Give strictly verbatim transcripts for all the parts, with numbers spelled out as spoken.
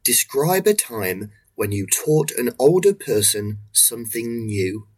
Describe a time when you taught an older person something new.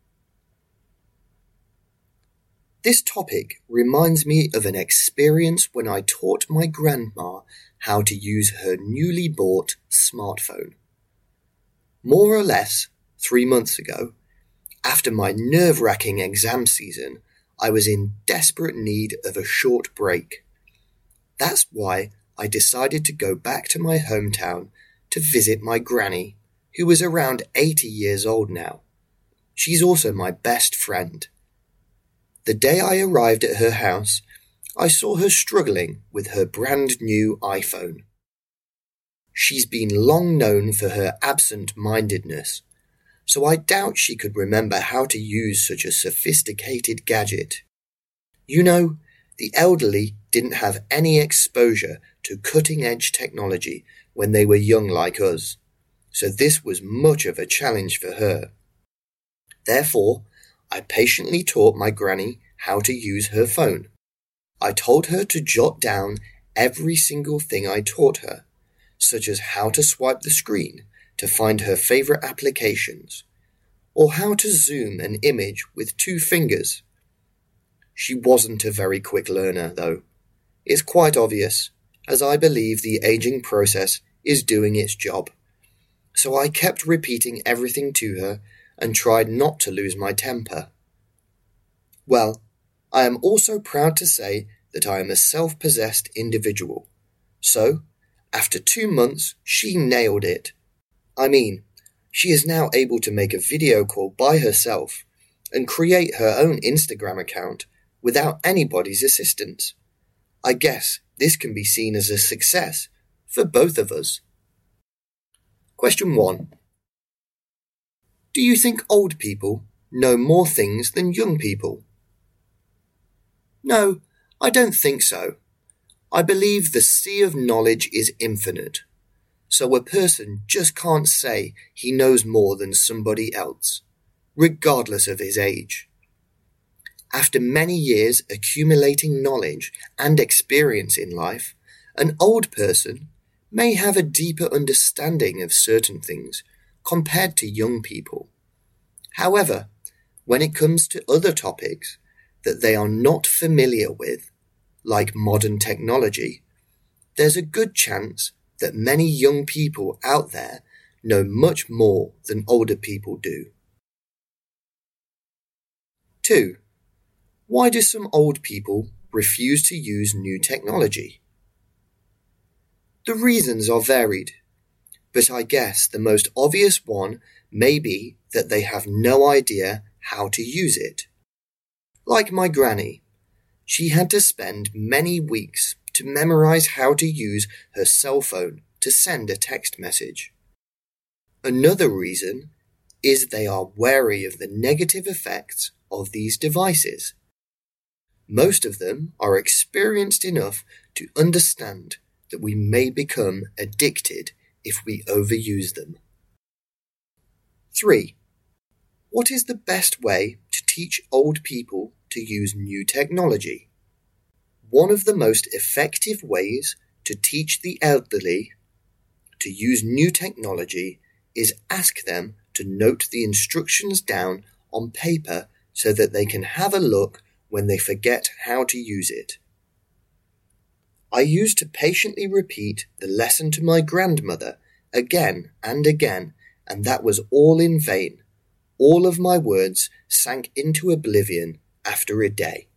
This topic reminds me of an experience when I taught my grandma how to use her newly bought smartphone. More or less three months ago, after my nerve-wracking exam season, I was in desperate need of a short break. That's why I decided to go back to my hometown to visit my granny, who was around eighty years old now. She's also my best friend. The day I arrived at her house, I saw her struggling with her brand new iPhone. She's been long known for her absent-mindedness, so I doubt she could remember how to use such a sophisticated gadget. You know, the elderly didn't have any exposure to cutting-edge technology when they were young like us, so this was much of a challenge for her. Therefore, I patiently taught my granny how to use her phone. I told her to jot down every single thing I taught her, such as how to swipe the screen to find her favorite applications, or how to zoom an image with two fingers. She wasn't a very quick learner, though. It's quite obvious, as I believe the aging process is doing its job. So I kept repeating everything to her and tried not to lose my temper. Well, I am also proud to say that I am a self-possessed individual. So, after two months, she nailed it. I mean, she is now able to make a video call by herself and create her own Instagram account without anybody's assistance. I guess this can be seen as a success for both of us. Question one. Do you think old people know more things than young people? No, I don't think so. I believe the sea of knowledge is infinite, so a person just can't say he knows more than somebody else, regardless of his age. After many years accumulating knowledge and experience in life, an old person may have a deeper understanding of certain things compared to young people. However, when it comes to other topics that they are not familiar with, like modern technology, there's a good chance that many young people out there know much more than older people do. Two. Why do some old people refuse to use new technology? The reasons are varied, but I guess the most obvious one may be that they have no idea how to use it. Like my granny, she had to spend many weeks to memorize how to use her cell phone to send a text message. Another reason is they are wary of the negative effects of these devices. Most of them are experienced enough to understand that we may become addicted if we overuse them. Three. What is the best way to teach old people to use new technology? One of the most effective ways to teach the elderly to use new technology is ask them to note the instructions down on paper so that they can have a look when they forget how to use it. I used to patiently repeat the lesson to my grandmother again and again, and that was all in vain. All of my words sank into oblivion after a day.